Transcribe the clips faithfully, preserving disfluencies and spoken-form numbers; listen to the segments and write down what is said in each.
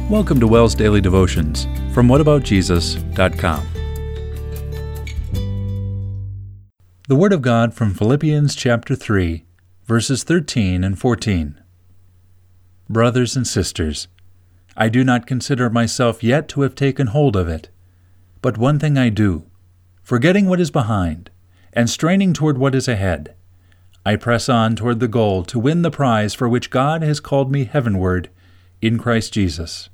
Welcome to WELS Daily Devotions from what about jesus dot com. The Word of God from Philippians chapter three, verses thirteen and fourteen. Brothers and sisters, I do not consider myself yet to have taken hold of it, but one thing I do, forgetting what is behind, and straining toward what is ahead, I press on toward the goal to win the prize for which God has called me heavenward in Christ Jesus.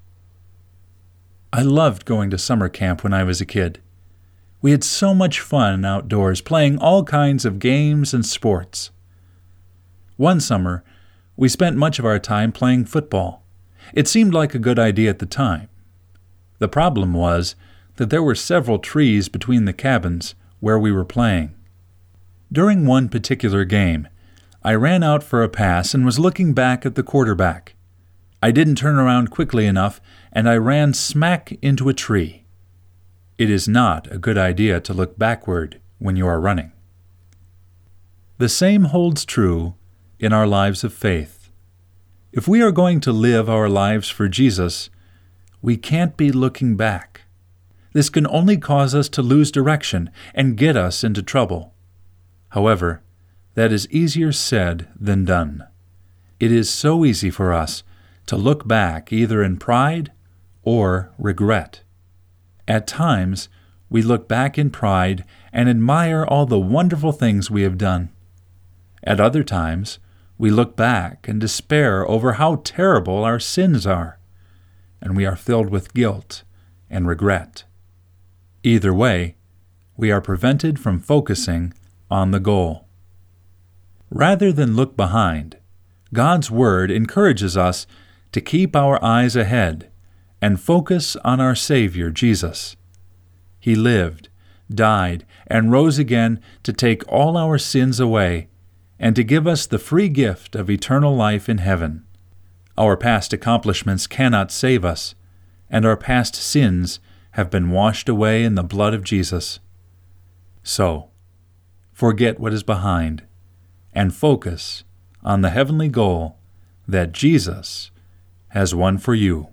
I loved going to summer camp when I was a kid. We had so much fun outdoors, playing all kinds of games and sports. One summer, we spent much of our time playing football. It seemed like a good idea at the time. The problem was that there were several trees between the cabins where we were playing. During one particular game, I ran out for a pass and was looking back at the quarterback. I didn't turn around quickly enough, and I ran smack into a tree. It is not a good idea to look backward when you are running. The same holds true in our lives of faith. If we are going to live our lives for Jesus, we can't be looking back. This can only cause us to lose direction and get us into trouble. However, that is easier said than done. It is so easy for us to look back either in pride or regret. At times, we look back in pride and admire all the wonderful things we have done. At other times, we look back and despair over how terrible our sins are, and we are filled with guilt and regret. Either way, we are prevented from focusing on the goal. Rather than look behind, God's Word encourages us to keep our eyes ahead and focus on our Savior, Jesus. He lived, died, and rose again to take all our sins away and to give us the free gift of eternal life in heaven. Our past accomplishments cannot save us, and our past sins have been washed away in the blood of Jesus. So, forget what is behind and focus on the heavenly goal that Jesus has won for you.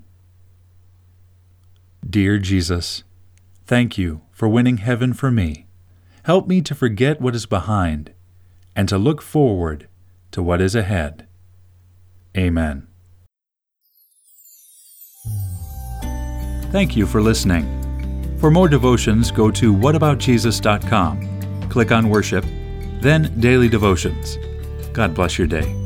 Dear Jesus, thank you for winning heaven for me. Help me to forget what is behind and to look forward to what is ahead. Amen. Thank you for listening. For more devotions, go to what about jesus dot com. Click on Worship, then Daily Devotions. God bless your day.